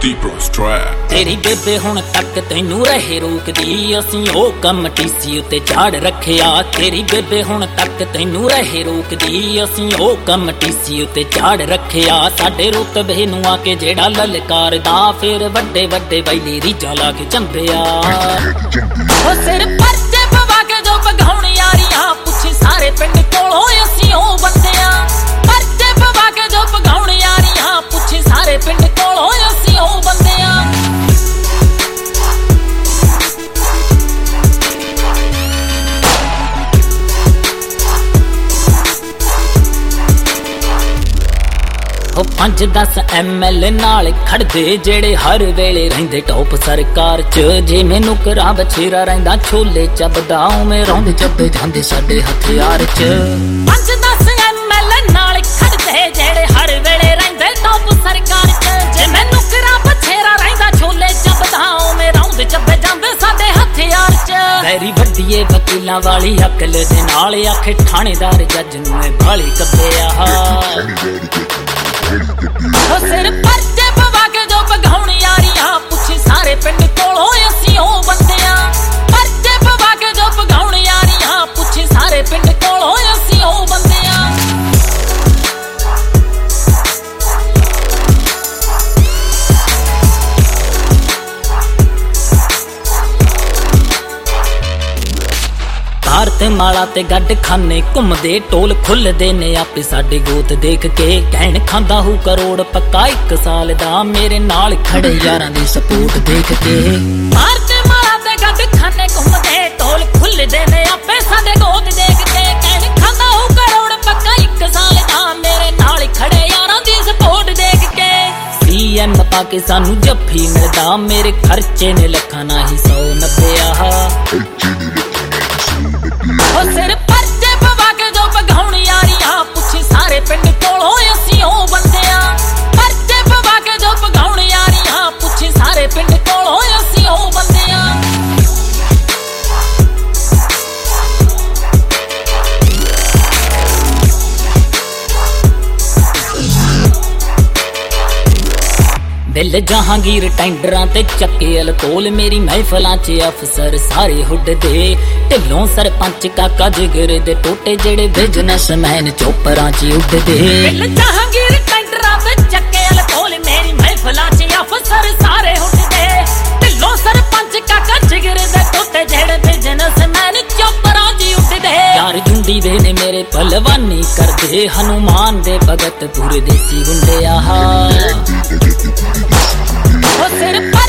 Deepest track. तेरी बेबे हुण तक तैनू रहे रोकदी असीं ओ कम टीसी उत्ते झाड़ रखिया। तेरी बेबे हुण तक तैनू रहे रोकदी असीं ओ कम टीसी उत्ते झाड़ रखिया। साडे रुतबे नूं आके जेड़ा ललकारदा फिर वड्डे वड्डे वैली रीझां ला के चंबिया। ओ सिर परचे पवा के जो भगाउण यारियां पुछी सारे पिंड कोलों असीं ओ बंदियां। परचे पवा के जो भगाउण यारियां पुछी सारे पिंड कोलों असीं ओ बंदियां। ओ 5-10 ML नाल खड़दे जेड़े हर वेले रहिंदे टॉप सरकार च। जे मैनू करा बछेरा रहिंदा छोले चबदा उवें रौंदे चबे जांदे साडे हथियार च। 5-10 ML नाल खड़दे जेड़े हर वेले रहिंदे टॉप सरकार च। जे मैनू करा बछेरा रहिंदा छोले चबदा उवें रौंदे चबे जांदे साडे हथियार च। वैरी वड्डीए वकीलां वाली अकल दे नाल आखे थानेदार जज नूं बाली कब्बिया। ओ सिर परचे पवा के जो भगाउण यारियां पुछी सारे पिंड कोलों असीं ओ बंदियां। परचे पवा के जो भगाउण यारियां पुछी सारे पिंड कोलों असीं ओ बंदियां। ते माला ते गड्ड खाने घुमदे टोल खुलदे ने आपे साडे गोत देख के। कहण खांदा हूं करोड़ पक्का 1 साल दा मेरे नाल खड़े यारां दी सपोर्ट देख के। ते माला ते गड्ड खाने घुमदे टोल खुलदे ने आपे साडे गोत देख के। कहण खांदा हूं करोड़ पक्का 1 साल दा मेरे नाल खड़े यारां दी सपोर्ट देख के। CM पाके सानू जफ्फी मिलदा मेरे खर्चे ने लखां ना ही 190। ओ सिर परचे पवा के जो भगाउण यारियां पुछी सारे पिंड कोलों असीं ओ बंदियां। परचे पवा के जो भगाउण यारियां पुछी सारे पिंड कोलों असीं ओ बंदियां। दिल जहांगीर टेंडरां ते चक्के अलकोल मेरी महफलां च अफसर सारे हुड्डदे। ढिल्लों सरपंच काका जिगर दे टोटे जेड़े बिजनेसमैन चोपरां च उड्डदे। दिल जहांगीर टेंडरां ते चक्के अलकोल मेरी महफलां च अफसर सारे हुड्डदे। ढिल्लों सरपंच काका जिगर दे टोटे जेड़े बिजनेसमैन चोपरां च उड्डदे। यार झुंडी दे ने मेरे पहलवानी करदे हनुमान दे भगत पूरे देसी गुंडे आहा। ओ सिर